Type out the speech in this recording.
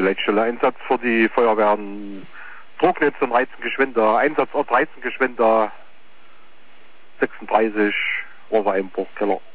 Leitstelle-Einsatz für die Feuerwehren Drucknetz und Reizengeschwinder, Einsatzort Reizengeschwinder 36 Rohreinbruch Keller.